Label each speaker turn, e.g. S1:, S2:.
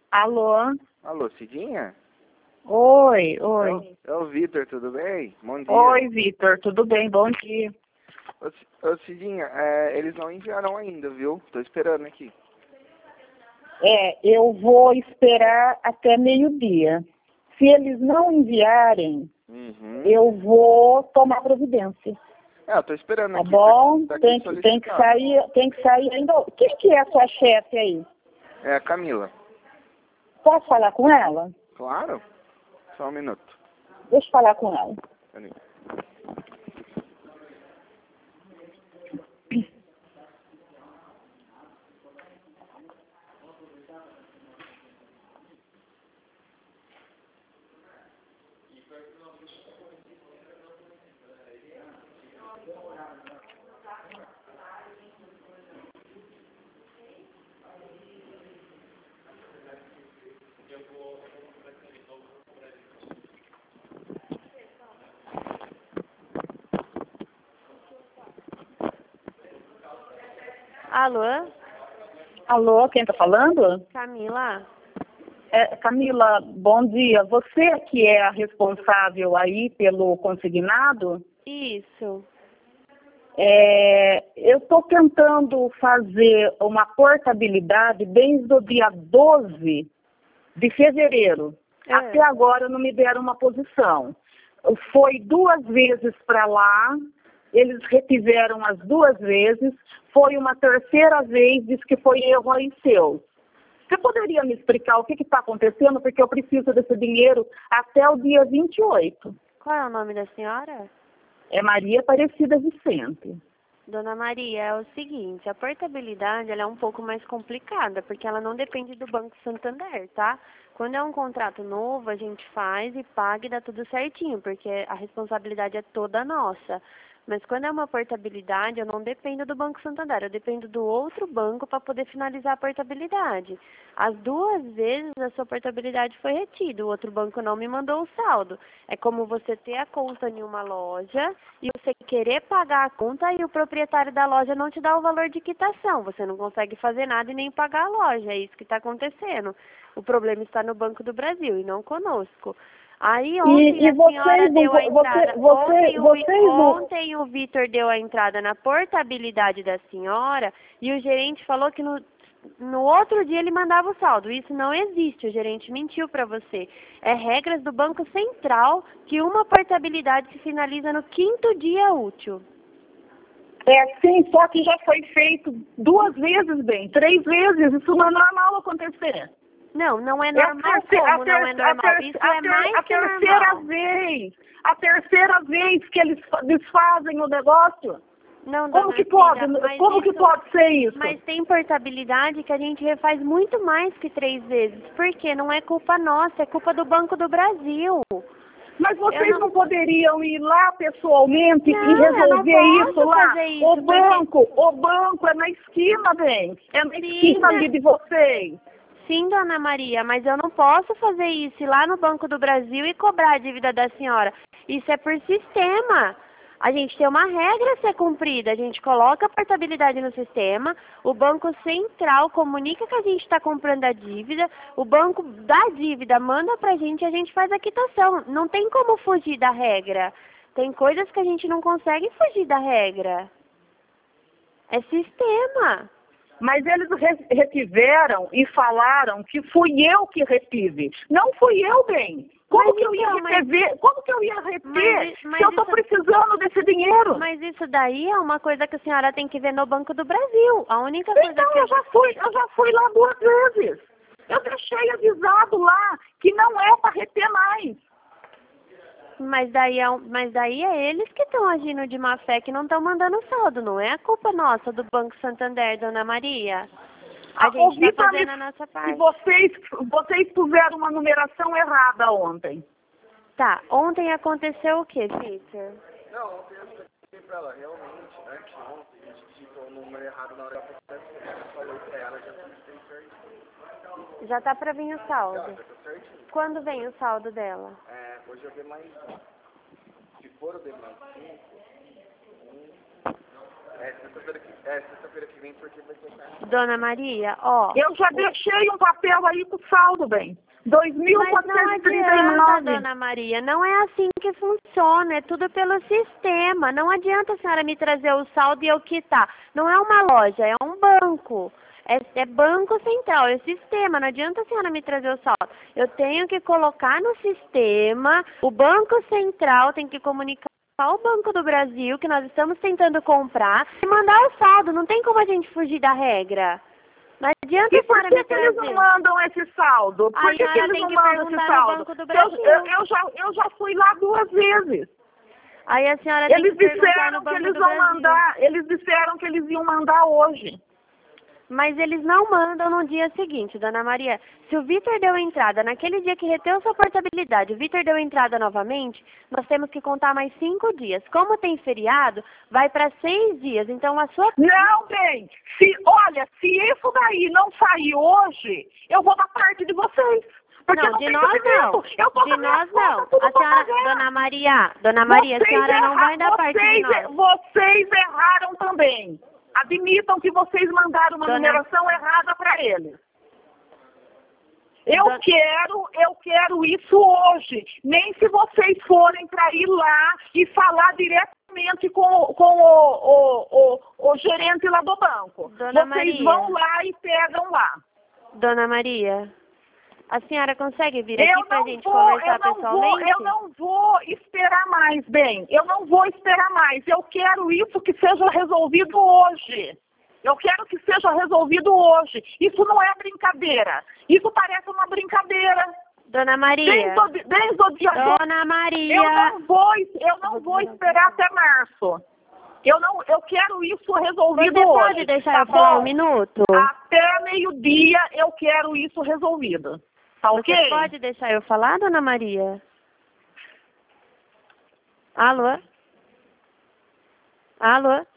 S1: Alô?
S2: Alô, Cidinha?
S1: Oi, oi.
S2: É o Vitor, tudo bem? Bom dia.
S1: Oi, Vitor, tudo bem? Bom dia.
S2: Ô, Cidinha, eles não enviaram ainda, viu? Tô esperando aqui.
S1: Eu vou esperar até meio-dia. Se eles não enviarem, eu vou tomar providência.
S2: Eu tô esperando
S1: Tá
S2: aqui.
S1: bom?
S2: Tá aqui
S1: Tem que sair ainda. Quem que é a sua chefe aí?
S2: É a Camila.
S1: Posso falar com ela?
S2: Claro. Só um minuto.
S1: Deixa eu falar com ela.
S2: Peraí.
S3: Alô?
S1: Alô, quem tá falando?
S3: Camila?
S1: Camila, bom dia. Você que é a responsável aí pelo consignado?
S3: Isso.
S1: Eu estou tentando fazer uma portabilidade desde o dia 12 de fevereiro. Até agora não me deram uma posição. Foi 2 vezes para lá, eles retiveram as 2 vezes, foi uma terceira vez, diz que foi erro aí seu. Você poderia me explicar o que está acontecendo? Porque eu preciso desse dinheiro até o dia 28.
S3: Qual é o nome da senhora?
S1: É Maria Aparecida Vicente.
S3: Dona Maria, é o seguinte, a portabilidade ela é um pouco mais complicada, porque ela não depende do Banco Santander, tá? Quando é um contrato novo, a gente faz e paga e dá tudo certinho, porque a responsabilidade é toda nossa. Mas quando é uma portabilidade, eu não dependo do Banco Santander, eu dependo do outro banco para poder finalizar a portabilidade. As 2 vezes a sua portabilidade foi retida, o outro banco não me mandou o saldo. É como você ter a conta em uma loja e você querer pagar a conta e o proprietário da loja não te dá o valor de quitação. Você não consegue fazer nada e nem pagar a loja, é isso que está acontecendo. O problema está no Banco do Brasil e não conosco. Aí ontem a senhora deu a entrada. Ontem o Vitor deu a entrada na portabilidade da senhora e o gerente falou que no outro dia ele mandava o saldo. Isso não existe, o gerente mentiu para você. É regras do Banco Central que uma portabilidade se finaliza no 5º dia útil.
S1: Sim, só que já foi feito 2 vezes, 3 vezes. Isso não é normal acontecer.
S3: Não, não é normal. Como não é normal? Isso é mais que normal.
S1: A terceira vez que eles desfazem o negócio.
S3: Não,
S1: como que pode? Como que pode ser isso?
S3: Mas tem portabilidade que a gente refaz muito mais que 3 vezes. Por quê? Não é culpa nossa, é culpa do Banco do Brasil.
S1: Mas vocês não poderiam ir lá pessoalmente e resolver isso lá?
S3: Fazer isso,
S1: o banco é na esquina, bem. É na esquina ali de vocês.
S3: Sim, dona Maria, mas eu não posso fazer isso, ir lá no Banco do Brasil e cobrar a dívida da senhora. Isso é por sistema. A gente tem uma regra a ser cumprida. A gente coloca a portabilidade no sistema, o Banco Central comunica que a gente está comprando a dívida, o banco da dívida manda pra gente e a gente faz a quitação. Não tem como fugir da regra. Tem coisas que a gente não consegue fugir da regra. É sistema.
S1: Mas eles retiveram e falaram que fui eu que retive. Não fui eu, bem. Como que eu ia reter se eu estou precisando desse dinheiro?
S3: Mas isso daí é uma coisa que a senhora tem que ver no Banco do Brasil. A única coisa
S1: então, eu já fui lá 2 vezes. Eu deixei avisado lá que não é para reter mais.
S3: Mas daí é eles que estão agindo de má fé, que não estão mandando saldo. Não é a culpa nossa do Banco Santander, dona Maria. A gente está fazendo a nossa parte.
S1: Vocês puseram uma numeração errada ontem.
S3: Tá, ontem aconteceu o quê, Victor?
S2: Não, ontem eu expliquei pra ela, realmente, anteontem, a gente digitou o número errado na hora da processação. Eu falei pra ela, já fez certinho.
S3: Já tá pra vir o saldo?
S2: Já tá certinho.
S3: Quando vem o saldo dela?
S2: Hoje eu dei mais 1. Se for o D mais 5, Sexta-feira que vem, porque vai ser tarde.
S3: Dona Maria, ó.
S1: Eu já deixei um papel aí com saldo, bem.
S3: Mas não adianta,
S1: 2.439.
S3: Dona Maria, não é assim que funciona, é tudo pelo sistema. Não adianta a senhora me trazer o saldo e eu quitar. Não é uma loja, é um banco. É banco central, é sistema, não adianta a senhora me trazer o saldo. Eu tenho que colocar no sistema, o Banco Central tem que comunicar ao Banco do Brasil que nós estamos tentando comprar e mandar o saldo, não tem como a gente fugir da regra. Não adianta
S1: E
S3: a
S1: por
S3: senhora
S1: que,
S3: me
S1: que eles
S3: trazer.
S1: não mandam esse saldo? Por
S3: Aí
S1: que,
S3: a
S1: que
S3: senhora
S1: eles
S3: tem
S1: não
S3: que
S1: mandam esse
S3: perguntar no
S1: saldo?
S3: Banco do Brasil.
S1: Eu já fui lá 2 vezes.
S3: Aí a senhora tem
S1: Eles
S3: que perguntar no
S1: disseram que
S3: Banco
S1: eles
S3: do
S1: vão
S3: Brasil.
S1: mandar, eles disseram que eles iam mandar hoje.
S3: Mas eles não mandam no dia seguinte, Dona Maria. Se o Vitor deu entrada naquele dia que reteu sua portabilidade, o Vitor deu entrada novamente, nós temos que contar mais 5 dias. Como tem feriado, vai para 6 dias. Então a sua...
S1: Não, bem, se isso daí não sair hoje, eu vou da parte de vocês. Porque
S3: Não, de
S1: tem
S3: nós não.
S1: documento. Eu tô
S3: De
S1: com minhas
S3: nós não.
S1: contas tudo
S3: A senhora,
S1: pra pagar.
S3: Dona Maria, a senhora não vai da parte de nós.
S1: Vocês erraram também. Admitam que vocês mandaram uma numeração errada para eles. Eu quero isso hoje. Nem se vocês forem para ir lá e falar diretamente com o gerente lá do banco.
S3: Dona
S1: Vocês
S3: Maria.
S1: vão lá e pegam lá.
S3: Dona Maria, a senhora consegue vir aqui para a gente conversar pessoalmente?
S1: Eu não vou esperar mais, bem. Eu não vou esperar mais. Eu quero isso que seja resolvido hoje. Eu quero que seja resolvido hoje. Isso não é brincadeira. Isso parece uma brincadeira.
S3: Dona Maria.
S1: Desde o dia
S3: Dona Maria.
S1: Eu não vou esperar até março. Eu quero isso resolvido
S3: Você
S1: hoje.
S3: pode deixar eu falar um minuto?
S1: Até meio-dia eu quero isso resolvido. Tá ok?
S3: Você pode deixar eu falar, Dona Maria? Alô? Alô?